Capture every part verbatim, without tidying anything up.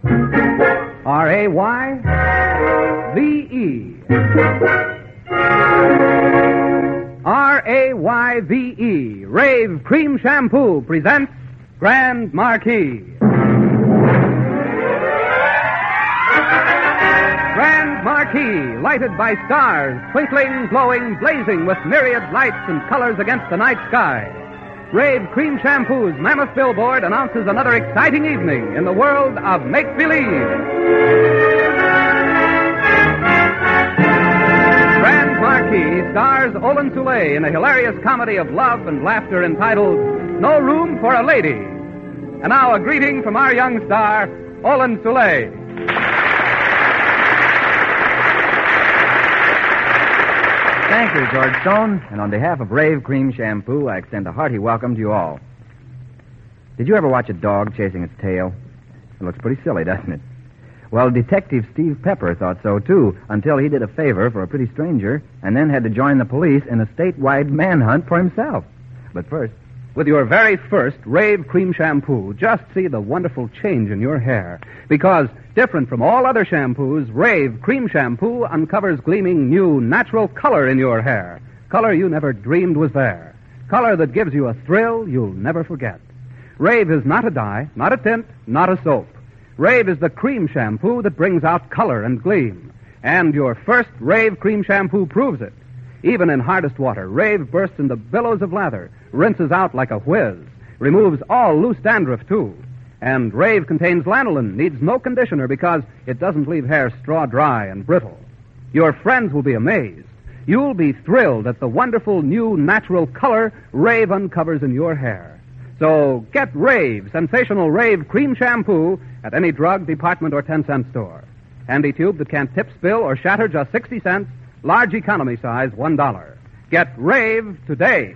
R A Y V E. R A Y V E, Rave Cream Shampoo, presents Grand Marquis. Grand Marquis, lighted by stars, twinkling, glowing, blazing with myriad lights and colors against the night sky. Rave Cream Shampoo's mammoth billboard announces another exciting evening in the world of make-believe. Grand Marquis stars Olin Soule in a hilarious comedy of love and laughter entitled No Room for a Lady. And now a greeting from our young star, Olin Soule. Thank you, George Stone. And on behalf of Rave Cream Shampoo, I extend a hearty welcome to you all. Did you ever watch a dog chasing its tail? It looks pretty silly, doesn't it? Well, Detective Steve Pepper thought so, too, until he did a favor for a pretty stranger and then had to join the police in a statewide manhunt for himself. But first... With your very first Rave Cream Shampoo, just see the wonderful change in your hair. Because, different from all other shampoos, Rave Cream Shampoo uncovers gleaming new natural color in your hair. Color you never dreamed was there. Color that gives you a thrill you'll never forget. Rave is not a dye, not a tint, not a soap. Rave is the cream shampoo that brings out color and gleam. And your first Rave Cream Shampoo proves it. Even in hardest water, Rave bursts into billows of lather, rinses out like a whiz, removes all loose dandruff, too. And Rave contains lanolin, needs no conditioner because it doesn't leave hair straw dry and brittle. Your friends will be amazed. You'll be thrilled at the wonderful new natural color Rave uncovers in your hair. So get Rave, sensational Rave Cream Shampoo at any drug, department, or ten-cent store. Handy tube that can't tip, spill, or shatter, just sixty cents. Large economy size, one dollar. Get Rave today.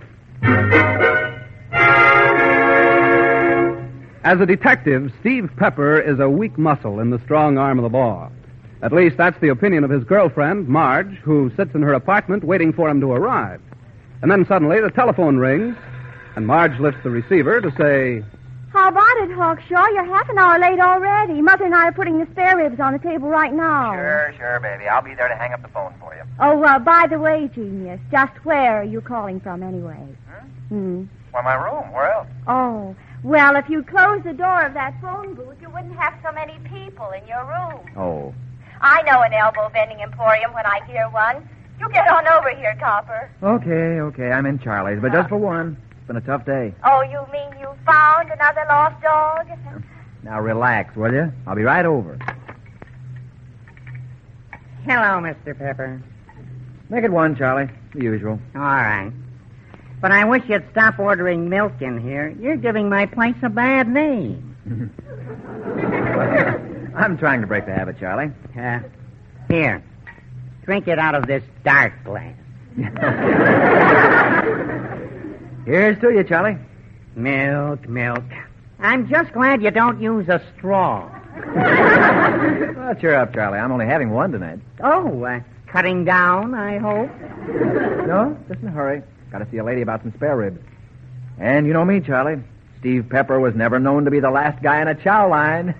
As a detective, Steve Pepper is a weak muscle in the strong arm of the law. At least that's the opinion of his girlfriend, Marge, who sits in her apartment waiting for him to arrive. And then suddenly the telephone rings, and Marge lifts the receiver to say... How about it, Hawkshaw? You're half an hour late already. Mother and I are putting the spare ribs on the table right now. Sure, sure, baby. I'll be there to hang up the phone for you. Oh, uh, by the way, genius, just where are you calling from anyway? Hmm? Hmm. Well, my room. Where else? Oh, well, if you close the door of that phone booth, you wouldn't have so many people in your room. Oh. I know an elbow bending emporium when I hear one. You get on over here, Copper. Okay, okay, I'm in Charlie's, but just for one. It's been a tough day. Oh, you mean you found another lost dog? Now relax, will you? I'll be right over. Hello, Mister Pepper. Make it one, Charlie. The usual. All right. But I wish you'd stop ordering milk in here. You're giving my place a bad name. I'm trying to break the habit, Charlie. Uh, here. Drink it out of this dark glass. Here's to you, Charlie. Milk, milk. I'm just glad you don't use a straw. Well, cheer up, Charlie. I'm only having one tonight. Oh, uh, cutting down, I hope. No, just in a hurry. Got to see a lady about some spare ribs. And you know me, Charlie. Steve Pepper was never known to be the last guy in a chow line.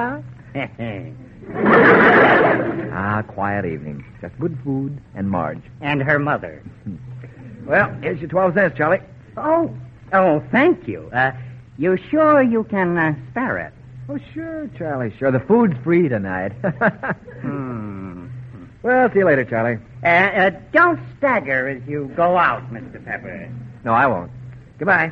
Ah, quiet evening. Just good food and Marge. And her mother. Well, here's your twelve cents, Charlie. Oh, oh, thank you. Uh, you sure you can uh, spare it? Oh, sure, Charlie, sure. The food's free tonight. hmm. Well, see you later, Charlie. Uh, uh, don't stagger as you go out, Mister Pepper. No, I won't. Goodbye.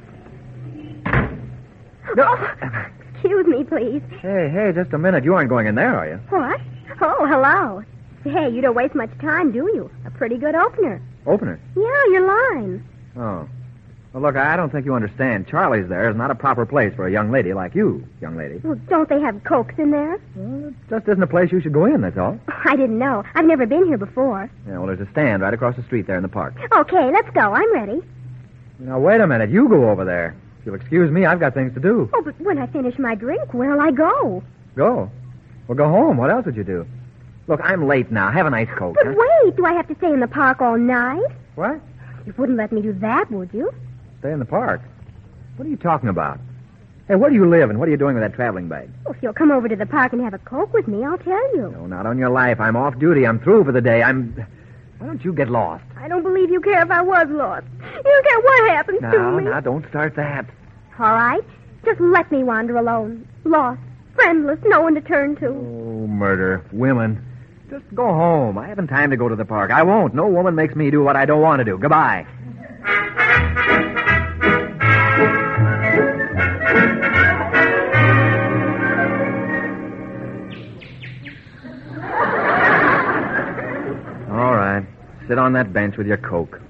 No. Oh, excuse me, please. Hey, hey, just a minute. You aren't going in there, are you? What? Oh, hello. Hey, you don't waste much time, do you? A pretty good opener. Opener? Yeah, your line. Oh. Well, look, I don't think you understand. Charlie's there is not a proper place for a young lady like you, young lady. Well, don't they have cokes in there? Well, it just isn't a place you should go in, that's all. I didn't know. I've never been here before. Yeah, well, there's a stand right across the street there in the park. Okay, let's go. I'm ready. Now, wait a minute. You go over there. If you'll excuse me, I've got things to do. Oh, but when I finish my drink, where'll I go? Go? Well, go home. What else would you do? Look, I'm late now. Have a nice coat. But huh? wait, do I have to stay in the park all night? What? You wouldn't let me do that, would you? Stay in the park? What are you talking about? Hey, where do you live, and what are you doing with that traveling bag? Well, if you'll come over to the park and have a Coke with me, I'll tell you. No, not on your life. I'm off duty. I'm through for the day. I'm... Why don't you get lost? I don't believe you care if I was lost. You don't care what happens No, to me. now, don't start that. All right. Just let me wander alone. Lost. Friendless. No one to turn to. Oh, murder. Women. Just go home. I haven't time to go to the park. I won't. No woman makes me do what I don't want to do. Goodbye. All right. Sit on that bench with your Coke.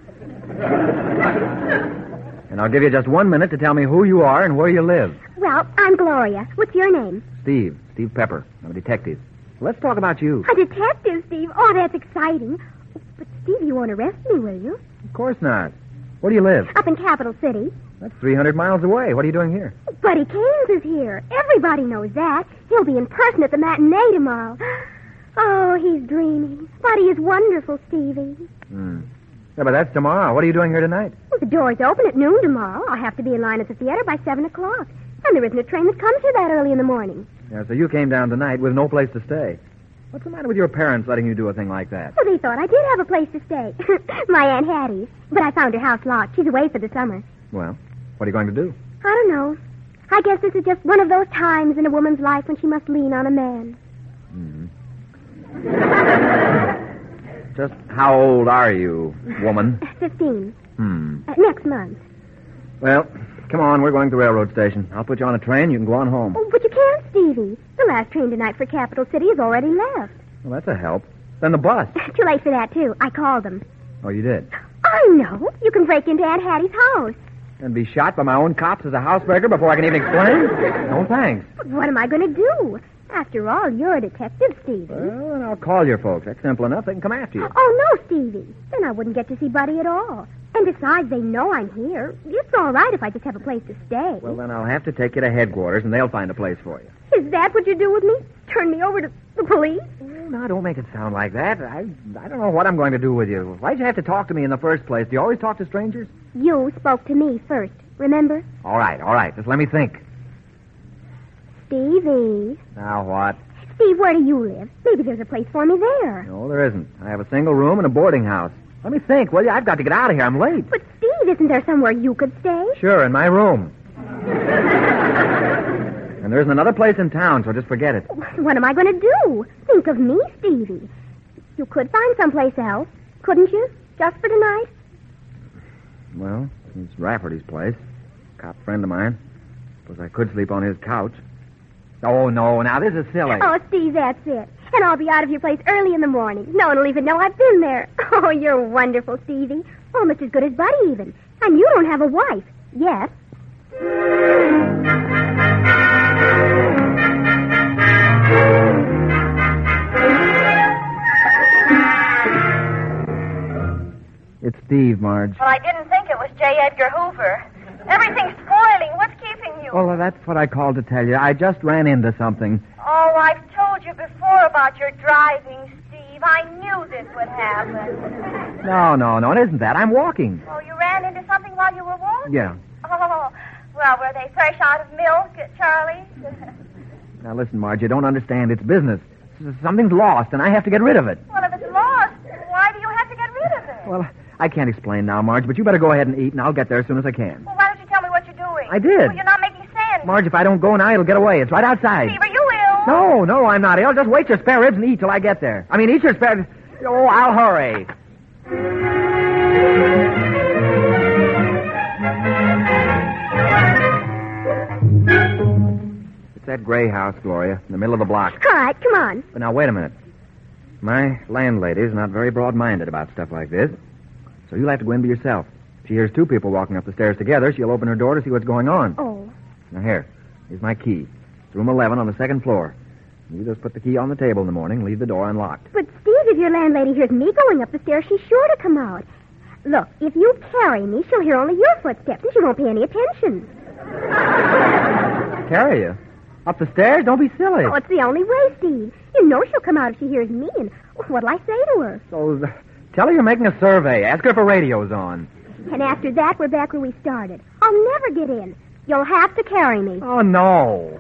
And I'll give you just one minute to tell me who you are and where you live. Well, I'm Gloria. What's your name? Steve. Steve Pepper. I'm a detective. Let's talk about you. A detective, Steve. Oh, that's exciting. But, Steve, you won't arrest me, will you? Of course not. Where do you live? Up in Capital City. That's three hundred miles away. What are you doing here? Buddy Keynes is here. Everybody knows that. He'll be in person at the matinee tomorrow. Oh, he's dreaming. Buddy is wonderful, Stevie. Hmm. Yeah, but that's tomorrow. What are you doing here tonight? Well, the doors open at noon tomorrow. I'll have to be in line at the theater by seven o'clock. And there isn't a train that comes here that early in the morning. Yeah, so you came down tonight with no place to stay. What's the matter with your parents letting you do a thing like that? Well, they thought I did have a place to stay. My Aunt Hattie's. But I found her house locked. She's away for the summer. Well, what are you going to do? I don't know. I guess this is just one of those times in a woman's life when she must lean on a man. Hmm. Just how old are you, woman? Fifteen. Hmm. Uh, next month. Well, come on. We're going to the railroad station. I'll put you on a train. You can go on home. Oh, but you can't, Stevie. The last train tonight for Capital City has already left. Well, that's a help. Then the bus. Too late for that, too. I called them. Oh, you did? I know. You can break into Aunt Hattie's house. And be shot by my own cops as a housebreaker before I can even explain? No, thanks. But what am I going to do? After all, you're a detective, Stevie. Well, then I'll call your folks. That's simple enough. They can come after you. Oh, no, Stevie. Then I wouldn't get to see Buddy at all. And besides, they know I'm here. It's all right if I just have a place to stay. Well, then I'll have to take you to headquarters, and they'll find a place for you. Is that what you do with me? Turn me over to the police? Well, now, don't make it sound like that. I I don't know what I'm going to do with you. Why'd you have to talk to me in the first place? Do you always talk to strangers? You spoke to me first, remember? All right, all right. Just let me think. Stevie. Now what? Steve, where do you live? Maybe there's a place for me there. No, there isn't. I have a single room and a boarding house. Let me think, will you? I've got to get out of here. I'm late. But, Steve, isn't there somewhere you could stay? Sure, in my room. And there isn't another place in town, so just forget it. What am I going to do? Think of me, Stevie. You could find someplace else, couldn't you? Just for tonight? Well, it's Rafferty's place. Cop friend of mine. Suppose I could sleep on his couch. Oh, no, now this is silly. Oh, Steve, that's it. And I'll be out of your place early in the morning. No one will even know I've been there. Oh, you're wonderful, Stevie. Almost as good as Buddy, even. And you don't have a wife. Yet. It's Steve, Marge. Well, I didn't think it was J. Edgar Hoover. Everything's spoiling. What's keeping you? Well, that's what I called to tell you. I just ran into something. Oh, I've told you before about your driving, Steve. I knew this would happen. No, no, no, it isn't that. I'm walking. Oh, you ran into something while you were walking? Yeah. Oh, well, were they fresh out of milk at Charlie's? Now, listen, Marge, you don't understand. It's business. S- Something's lost, and I have to get rid of it. Well, if it's lost, why do you have to get rid of it? Well, I can't explain now, Marge, but you better go ahead and eat, and I'll get there as soon as I can. Well, why don't you tell me what you're doing? I did. Well, you're not making sense. Marge, if I don't go now, it'll get away. It's right outside. Steve, are you ill? No, no, I'm not ill. Just wait your spare ribs and eat till I get there. I mean, eat your spare... Oh, I'll hurry. It's that gray house, Gloria, in the middle of the block. All right, come on. But now, wait a minute. My landlady's not very broad-minded about stuff like this, so you'll have to go in by yourself. If she hears two people walking up the stairs together, she'll open her door to see what's going on. Oh. Now, here. Here's my key. It's room eleven on the second floor. You just put the key on the table in the morning, leave the door unlocked. But, Steve, if your landlady hears me going up the stairs, she's sure to come out. Look, if you carry me, she'll hear only your footsteps, and she won't pay any attention. Carry you? Up the stairs? Don't be silly. Oh, it's the only way, Steve. You know she'll come out if she hears me, and what'll I say to her? So, uh, tell her you're making a survey. Ask her if her radio's on. And after that, we're back where we started. I'll never get in. You'll have to carry me. Oh, no.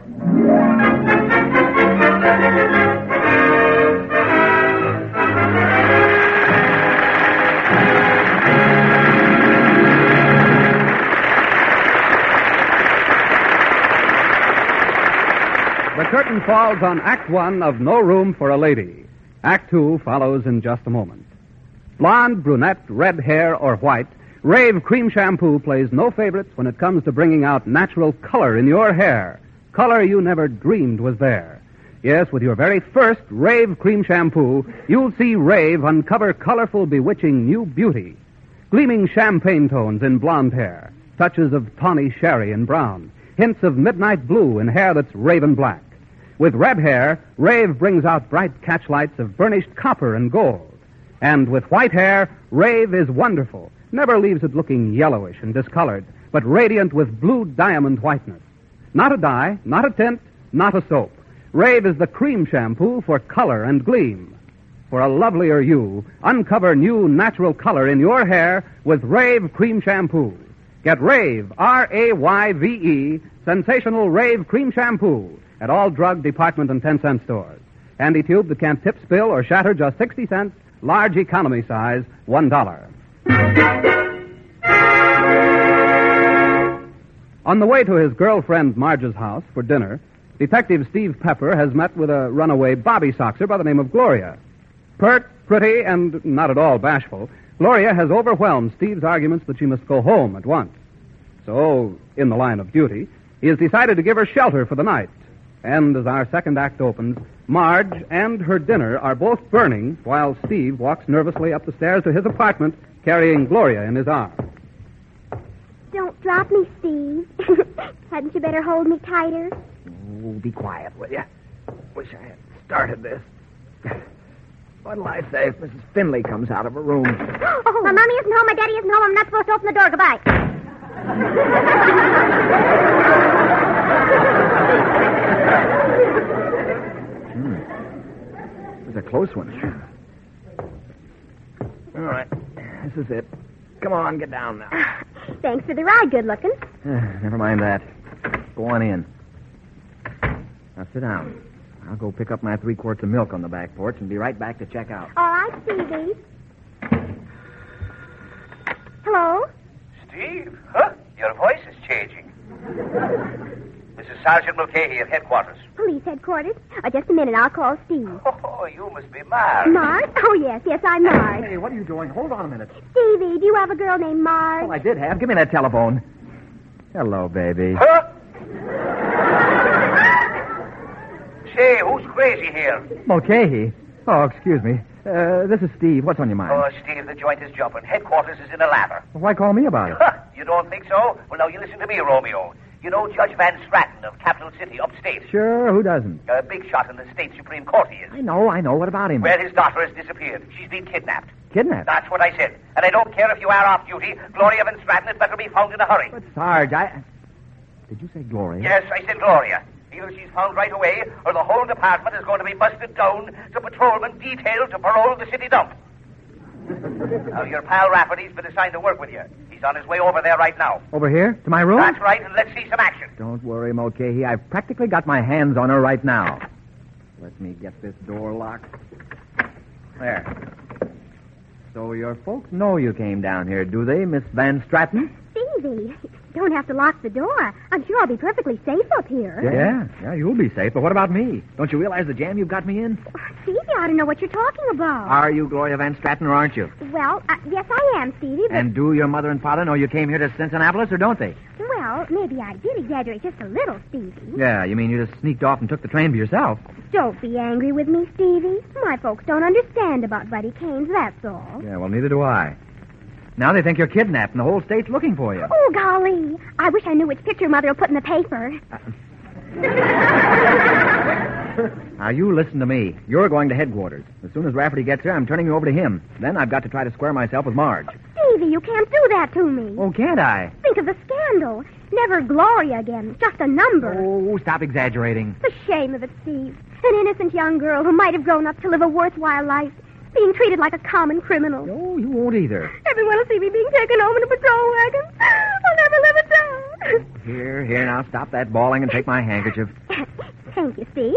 The curtain falls on Act One of No Room for a Lady. Act Two follows in just a moment. Blonde, brunette, red hair, or white, Rave Cream Shampoo plays no favorites when it comes to bringing out natural color in your hair. Color you never dreamed was there. Yes, with your very first Rave Cream Shampoo, you'll see Rave uncover colorful, bewitching new beauty. Gleaming champagne tones in blonde hair, touches of tawny sherry in brown, hints of midnight blue in hair that's raven black. With red hair, Rave brings out bright catchlights of burnished copper and gold. And with white hair, Rave is wonderful, never leaves it looking yellowish and discolored, but radiant with blue diamond whiteness. Not a dye, not a tint, not a soap. Rave is the cream shampoo for color and gleam. For a lovelier you, uncover new natural color in your hair with Rave Cream Shampoo. Get Rave, R A Y V E, sensational Rave Cream Shampoo at all drug, department, and ten-cent stores. Handy tube that can't tip, spill, or shatter, just sixty cents. Large economy size, one dollar. On the way to his girlfriend Marge's house for dinner, Detective Steve Pepper has met with a runaway Bobby Soxer by the name of Gloria. Pert, pretty, and not at all bashful, Gloria has overwhelmed Steve's arguments that she must go home at once. So, in the line of duty, he has decided to give her shelter for the night. And as our second act opens, Marge and her dinner are both burning while Steve walks nervously up the stairs to his apartment carrying Gloria in his arms. Don't drop me, Steve. Hadn't you better hold me tighter? Oh, be quiet, will you? Wish I had started this. What'll I say if Missus Finley comes out of her room? Oh, my mommy isn't home, my daddy isn't home. I'm not supposed to open the door. Goodbye. hmm. This is a close one. All right. This is it. Come on, get down now. Thanks for the ride, good looking. Never mind that. Go on in. Now sit down. I'll go pick up my three quarts of milk on the back porch and be right back to check out. All right, Stevie. Hello? Steve? Huh? Your voice is changing. This is Sergeant Mulcahy at headquarters. Police headquarters? Oh, just a minute. I'll call Steve. Oh, you must be Marge. Marge? Oh, yes. Yes, I'm Marge. Hey, what are you doing? Hold on a minute. Stevie, do you have a girl named Marge? Well, I did have. Give me that telephone. Hello, baby. Huh? Say, who's crazy here? Mulcahy? Oh, excuse me. Uh, this is Steve. What's on your mind? Oh, Steve, the joint is jumping. Headquarters is in a lather. Well, why call me about it? Huh, you don't think so? Well, now, you listen to me, Romeo. You know Judge Van Stratton of Capital City, upstate? Sure, who doesn't? A big shot in the state Supreme Court he is. I know, I know. What about him? Well, his daughter has disappeared. She's been kidnapped. Kidnapped? That's what I said. And I don't care if you are off duty. Gloria Van Stratton had better be found in a hurry. But, Sarge, I... Did you say Gloria? Yes, I said Gloria. Either she's found right away, or the whole department is going to be busted down to patrolmen detailed to parole the city dump. Now, your pal Rafferty's been assigned to work with you. He's on his way over there right now. Over here? To my room? That's right, and let's see some action. Don't worry, Mulcahy. I've practically got my hands on her right now. Let me get this door locked. There. So your folks know you came down here, do they, Miss Van Stratton? Stevie, don't have to lock the door. I'm sure I'll be perfectly safe up here. Yeah, yeah, you'll be safe. But what about me? Don't you realize the jam you've got me in? Stevie, I don't know what you're talking about. Are you Gloria Van Stratton or aren't you? Well, uh, yes, I am, Stevie, but... And do your mother and father know you came here to Cincinnati, or don't they? Well, maybe I did exaggerate just a little, Stevie. Yeah, you mean you just sneaked off and took the train for yourself? Don't be angry with me, Stevie. My folks don't understand about Buddy Canes, that's all. Yeah, well, neither do I. Now they think you're kidnapped and the whole state's looking for you. Oh, golly. I wish I knew which picture Mother will put in the paper. Uh, now, you listen to me. You're going to headquarters. As soon as Rafferty gets here, I'm turning you over to him. Then I've got to try to square myself with Marge. Stevie, you can't do that to me. Oh, can't I? Think of the scandal. Never Gloria again. Just a number. Oh, stop exaggerating. The shame of it, Steve. An innocent young girl who might have grown up to live a worthwhile life. being treated like a common criminal. No, you won't either. Everyone will see me being taken home in a patrol wagon. I'll never live it down. Here, here, now stop that bawling and take my handkerchief. Thank you, Steve.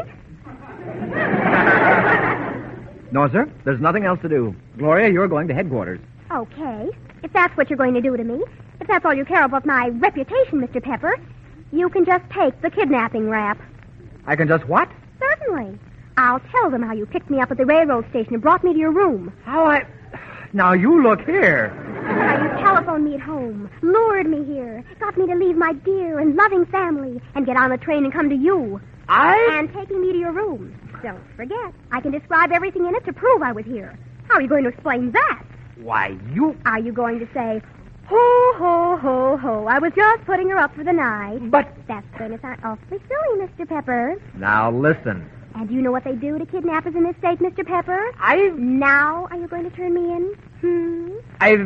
No, sir, there's nothing else to do. Gloria, you're going to headquarters. Okay. If that's what you're going to do to me, if that's all you care about my reputation, Mister Pepper, you can just take the kidnapping rap. I can just what? Certainly. I'll tell them how you picked me up at the railroad station and brought me to your room. How I... Now, you look here. How you telephoned me at home, lured me here, got me to leave my dear and loving family and get on the train and come to you. I... And taking me to your room. Don't forget, I can describe everything in it to prove I was here. How are you going to explain that? Why, you... Are you going to say, ho, ho, ho, ho, I was just putting her up for the night? But... That's going to sound awfully silly, Mister Pepper. Now, listen. And do you know what they do to kidnappers in this state, Mister Pepper? I... Now are you going to turn me in? Hmm? I...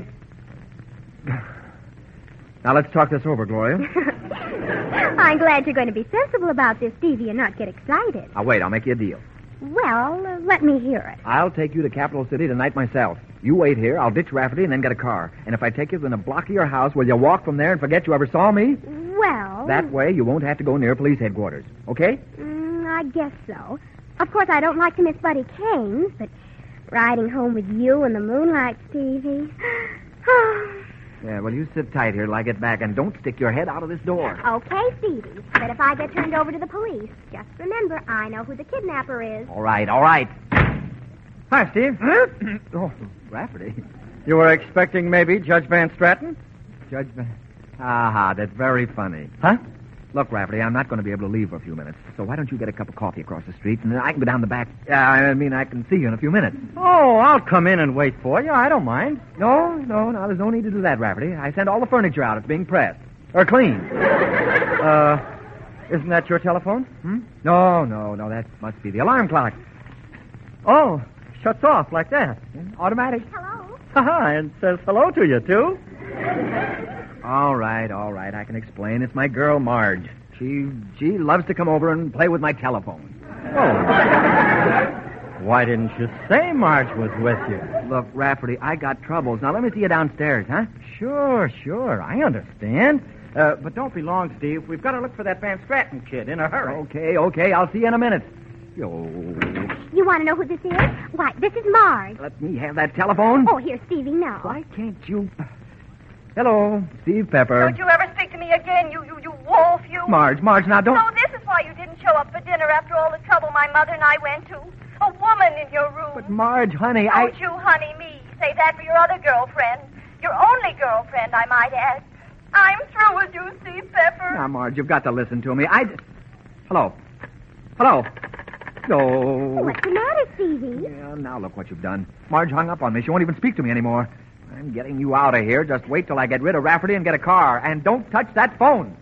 Now, let's talk this over, Gloria. I'm glad you're going to be sensible about this, Stevie, and not get excited. Now, wait, I'll make you a deal. Well, uh, let me hear it. I'll take you to Capital City tonight myself. You wait here, I'll ditch Rafferty and then get a car. And if I take you within a block of your house, will you walk from there and forget you ever saw me? Well... That way, you won't have to go near police headquarters. Okay? Mm, I guess so. Of course, I don't like to miss Buddy Kane's, but riding home with you in the moonlight, Stevie... Yeah, well, you sit tight here till I get back, and don't stick your head out of this door. Okay, Stevie. But if I get turned over to the police, just remember, I know who the kidnapper is. All right, all right. Hi, Steve. Oh, Rafferty. You were expecting maybe Judge Van Stratton? Judge Van... Aha, that's very funny. Huh? Look, Rafferty, I'm not going to be able to leave for a few minutes, so why don't you get a cup of coffee across the street, and then I can go down the back... Uh, I mean, I can see you in a few minutes. Oh, I'll come in and wait for you. I don't mind. No, no, no, there's no need to do that, Rafferty. I sent all the furniture out. It's being pressed. Or cleaned. uh, isn't that your telephone? Hmm? No, no, no, that must be the alarm clock. Oh, shuts off like that. Automatic. Hello? Haha, and says hello to you, too. All right, all right, I can explain. It's my girl, Marge. She she loves to come over and play with my telephone. Oh. Why didn't you say Marge was with you? Look, Rafferty, I got troubles. Now, let me see you downstairs, huh? Sure, sure, I understand. Uh, but don't be long, Steve. We've got to look for that Van Stratton kid in a hurry. Okay, okay, I'll see you in a minute. Yo. You want to know who this is? Why, this is Marge. Let me have that telephone. Oh, here, Stevie, now. Why can't you... Hello, Steve Pepper. Don't you ever speak to me again, you, you, you wolf, you. Marge, Marge, now don't... So this is why you didn't show up for dinner after all the trouble my mother and I went to. A woman in your room. But, Marge, honey, I... Don't you honey me. Say that for your other girlfriend. Your only girlfriend, I might add. I'm through with you, Steve Pepper. Now, Marge, you've got to listen to me. I... Hello. Hello. No. What's the matter, Stevie? Yeah, now look what you've done. Marge hung up on me. She won't even speak to me anymore. I'm getting you out of here. Just wait till I get rid of Rafferty and get a car. And don't touch that phone.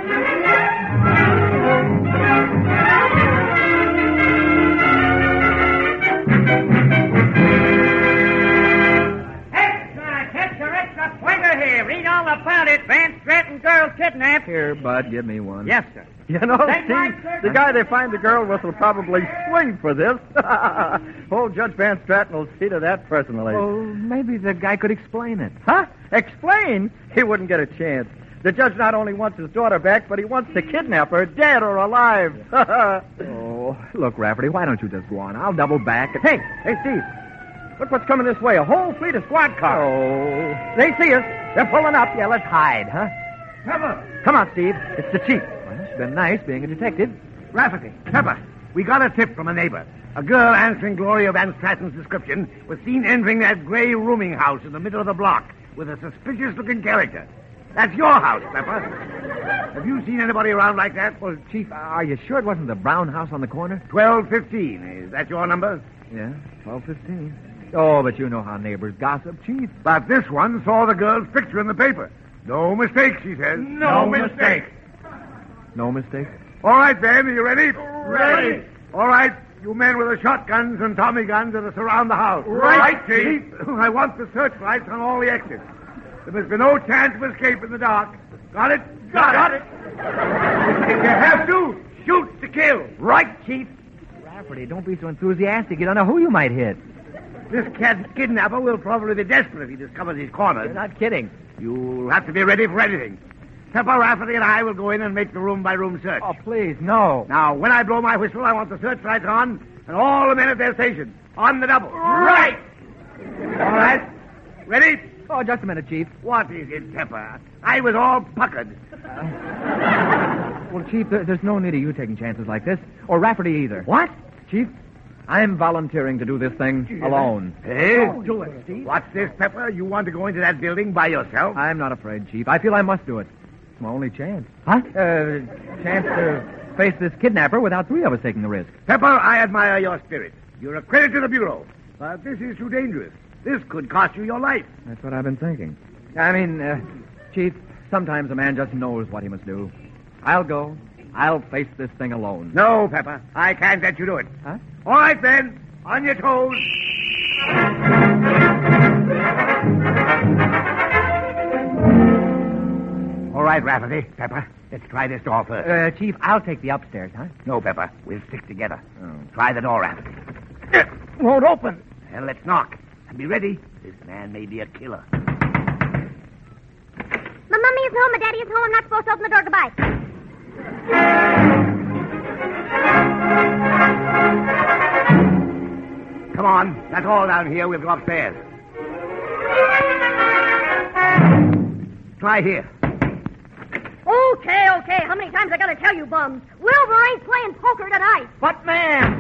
Extra, extra, extra swinger here. Read all about it. Van Stratton girl kidnapped. Here, Bud, give me one. Yes, sir. You know, Thank Steve, my sir. the guy they find the girl with will probably swing for this. Old Judge Van Stratton will see to that personally. Oh, maybe the guy could explain it. Huh? Explain? He wouldn't get a chance. The judge not only wants his daughter back, but he wants to kidnap her, dead or alive. Oh, look, Rafferty, why don't you just go on? I'll double back. And... Hey, hey, Steve. Look what's coming this way. A whole fleet of squad cars. Oh. They see us. They're pulling up. Yeah, let's hide, huh? Pepper. Come on, Steve. It's the chief. Well, it's been nice being a detective. Rafferty, Pepper, we got a tip from a neighbor. A girl answering Gloria Van Stratton's description was seen entering that gray rooming house in the middle of the block with a suspicious-looking character. That's your house, Pepper. Have you seen anybody around like that? Well, Chief, are you sure it wasn't the brown house on the corner? twelve fifteen. Is that your number? Yeah, twelve fifteen. Oh, but you know how neighbors gossip, Chief. But this one saw the girl's picture in the paper. No mistake, she says. No mistake. No mistake? All right, then. Are you ready? Ready. All right. You men with the shotguns and Tommy guns are to surround the house. Right, Chief. I want the searchlights on all the exits. There must be no chance of escape in the dark. Got it? Got, Got it. it. If you have to, shoot to kill. Right, Chief. Rafferty, don't be so enthusiastic. You don't know who you might hit. This kid- kidnapper will probably be desperate if he discovers his corner. You're not kidding. You'll have to be ready for anything. Pepper, Rafferty, and I will go in and make the room-by-room search. Oh, please, no. Now, when I blow my whistle, I want the searchlights on and all the men at their station. On the double. Right. All right. Ready? Oh, just a minute, Chief. What is it, Pepper? I was all puckered. Well, Chief, there, there's no need of you taking chances like this. Or Rafferty either. What? Chief, I'm volunteering to do this thing alone. Hey? Oh, do it, Steve. What's this, Pepper? You want to go into that building by yourself? I'm not afraid, Chief. I feel I must do it. It's my only chance. Huh? Uh, chance to face this kidnapper without three of us taking the risk. Pepper, I admire your spirit. You're a credit to the Bureau. But this is too dangerous. This could cost you your life. That's what I've been thinking. I mean, uh, Chief, sometimes a man just knows what he must do. I'll go. I'll face this thing alone. No, Pepper. I can't let you do it. Huh? All right, then. On your toes. All right, Rafferty. Pepper, let's try this door first. Uh, Chief, I'll take the upstairs, huh? No, Pepper. We'll stick together. Oh. Try the door, Rafferty. Won't open. Well, let's knock. And be ready. This man may be a killer. My mommy is home. My daddy is home. I'm not supposed to open the door. Goodbye. Come on. That's all down here. We'll go upstairs. Try here. Okay, okay. How many times I gotta tell you, bums? Wilbur ain't playing poker tonight. But, man!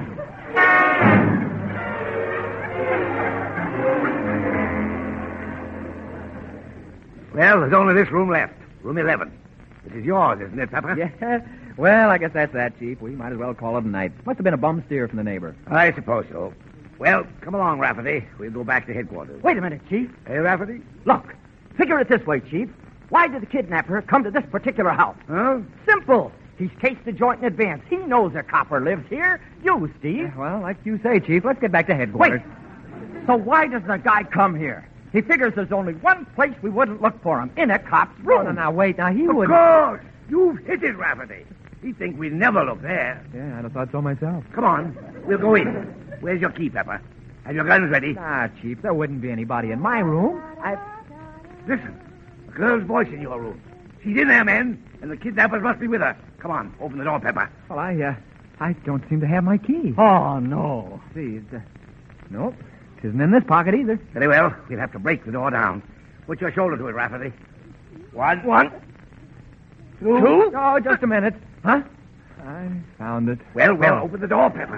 Well, there's only this room left. Room eleven. This is yours, isn't it, Pepper? Yeah. Well, I guess that's that, Chief. We might as well call it a night. Must have been a bum steer from the neighbor. I suppose so. Well, come along, Rafferty. We'll go back to headquarters. Wait a minute, Chief. Hey, Rafferty? Look, figure it this way, Chief. Why did the kidnapper come to this particular house? Huh? Simple. He's cased the joint in advance. He knows a copper lives here. You, Steve. Yeah, well, like you say, Chief, let's get back to headquarters. Wait. So why doesn't the guy come here? He figures there's only one place we wouldn't look for him, in a cop's No, room. no, now, wait. Now, he Of would... course. You've hit it, Rafferty. He'd think we'd never look there. Yeah, I'd have thought so myself. Come on. We'll go in. Where's your key, Pepper? Have your guns ready? Ah, Chief, there wouldn't be anybody in my room. I... Listen. A girl's voice in your room. She's in there, men, and the kidnappers must be with her. Come on. Open the door, Pepper. Well, I, uh, I don't seem to have my key. Oh, no. See, it's, uh, nope. It isn't in this pocket either. Very well. We'll have to break the door down. Put your shoulder to it, Rafferty. One. One. Two. Two? Oh, just a minute. Huh? I found it. Well, well, Oh. open the door, Pepper.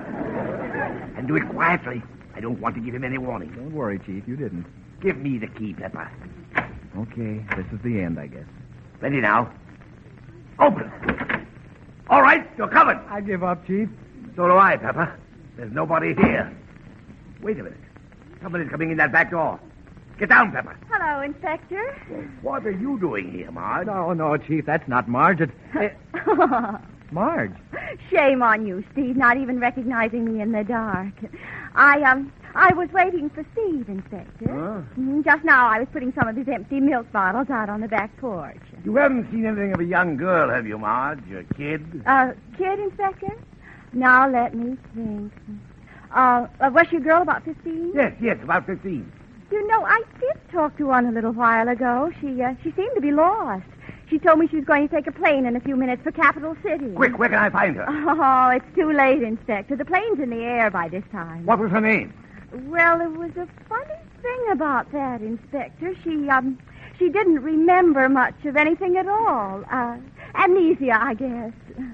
And do it quietly. I don't want to give him any warning. Don't worry, Chief. You didn't. Give me the key, Pepper. Okay, this is the end, I guess. Ready now. Open. All right, you're covered. I give up, Chief. So do I, Pepper. There's nobody here. Wait a minute. Somebody's coming in that back door. Get down, Pepper. Hello, Inspector. What are you doing here, Marge? No, no, Chief, that's not Marge. It's, it's Marge. Shame on you, Steve, not even recognizing me in the dark. I, um, I was waiting for Steve, Inspector. Huh? Mm, Just now I was putting some of his empty milk bottles out on the back porch. You haven't seen anything of a young girl, have you, Marge? A kid? Uh, kid, Inspector? Now let me think. Uh, uh, was she a girl about fifteen? Yes, yes, about fifteen. You know, I did talk to one a little while ago. She, uh, she seemed to be lost. She told me she was going to take a plane in a few minutes for Capital City. Quick, where can I find her? Oh, it's too late, Inspector. The plane's in the air by this time. What was her name? Well, there was a funny thing about that, Inspector. She, um, she didn't remember much of anything at all. Uh, amnesia, I guess.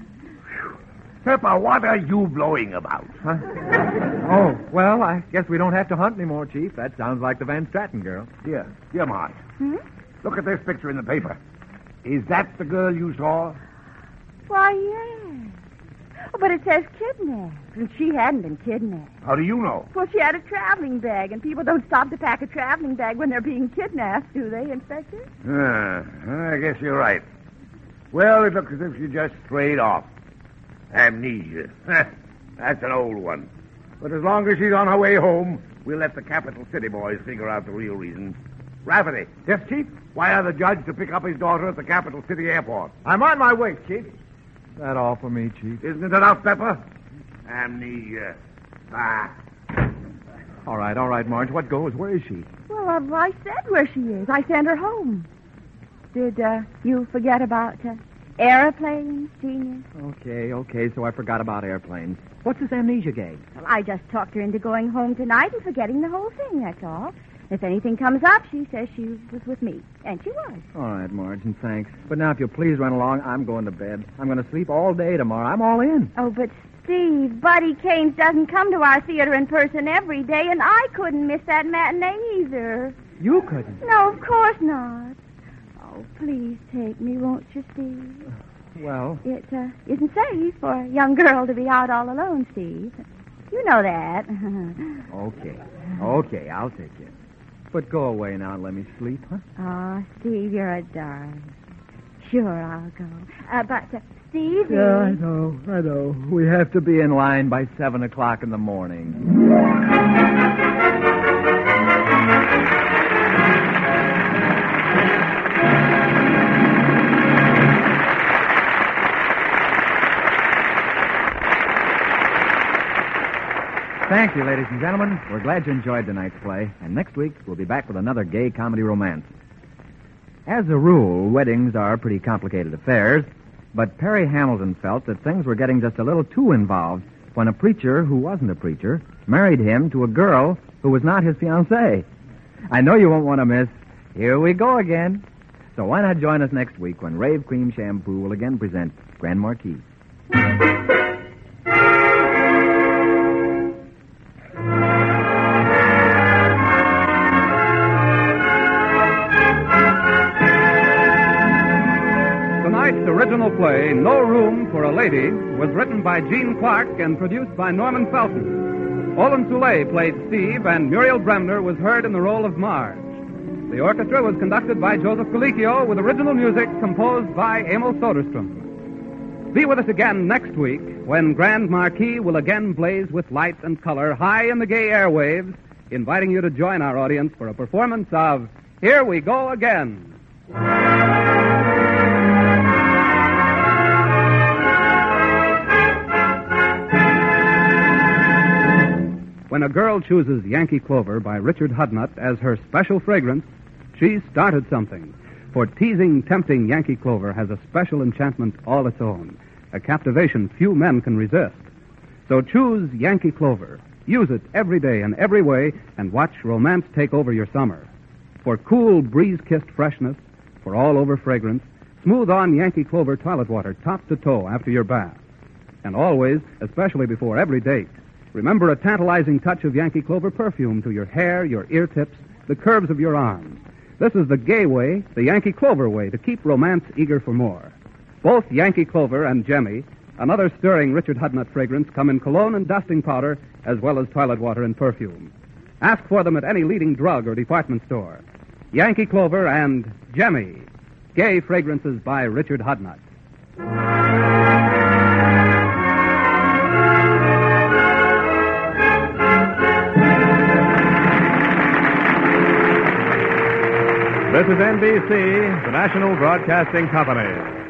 Pepper, what are you blowing about? Huh? Oh, well, I guess we don't have to hunt anymore, Chief. That sounds like the Van Stratton girl. Here, here, Marge. Hmm? Look at this picture in the paper. Is that the girl you saw? Why, yes. Oh, but it says kidnapped, and she hadn't been kidnapped. How do you know? Well, she had a traveling bag, and people don't stop to pack a traveling bag when they're being kidnapped, do they, Inspector? Uh, I guess you're right. Well, it looks as if she just strayed off. Amnesia. That's an old one. But as long as she's on her way home, we'll let the Capital City boys figure out the real reason. Rafferty. Yes, Chief? Why are the judge to pick up his daughter at the Capital City airport? I'm on my way, Chief. That all for me, Chief? Isn't it enough, Pepper? Amnesia. Ah. All right, all right, Marge. What goes? Where is she? Well, uh, I said where she is. I sent her home. Did uh, you forget about uh, airplanes, Genius? Okay, okay, so I forgot about airplanes. What's this amnesia gag? Well, I just talked her into going home tonight and forgetting the whole thing, that's all. If anything comes up, she says she was with me. And she was. All right, Marge, and thanks. But now, if you'll please run along, I'm going to bed. I'm going to sleep all day tomorrow. I'm all in. Oh, but Steve, Buddy Caines doesn't come to our theater in person every day, and I couldn't miss that matinee either. You couldn't? No, of course not. Oh, please take me, won't you, Steve? Well... It uh, isn't safe for a young girl to be out all alone, Steve. You know that. Okay. Okay, I'll take you. But go away now and let me sleep, huh? Oh, Steve, you're a darling. Sure, I'll go. Uh, but, uh, Steve... Yeah, I know, I know. We have to be in line by seven o'clock in the morning. Thank you, ladies and gentlemen. We're glad you enjoyed tonight's play. And next week, we'll be back with another gay comedy romance. As a rule, weddings are pretty complicated affairs, but Perry Hamilton felt that things were getting just a little too involved when a preacher who wasn't a preacher married him to a girl who was not his fiancée. I know you won't want to miss Here We Go Again. So why not join us next week when Rave Cream Shampoo will again present Grand Marquis. Tonight's original play, No Room for a Lady, was written by Gene Clark and produced by Norman Felton. Olin Soule played Steve, and Muriel Bremner was heard in the role of Marge. The orchestra was conducted by Joseph Colicchio, with original music composed by Emil Soderstrom. Be with us again next week when Grand Marquis will again blaze with light and color high in the gay airwaves, inviting you to join our audience for a performance of Here We Go Again. When a girl chooses Yankee Clover by Richard Hudnut as her special fragrance, she's started something. For teasing, tempting Yankee Clover has a special enchantment all its own, a captivation few men can resist. So choose Yankee Clover. Use it every day in every way and watch romance take over your summer. For cool, breeze-kissed freshness, for all-over fragrance, smooth on Yankee Clover toilet water top to toe after your bath. And always, especially before every date, remember a tantalizing touch of Yankee Clover perfume to your hair, your ear tips, the curves of your arms. This is the gay way, the Yankee Clover way, to keep romance eager for more. Both Yankee Clover and Jemmy, another stirring Richard Hudnut fragrance, come in cologne and dusting powder, as well as toilet water and perfume. Ask for them at any leading drug or department store. Yankee Clover and Jemmy, gay fragrances by Richard Hudnut. This is N B C, the National Broadcasting Company.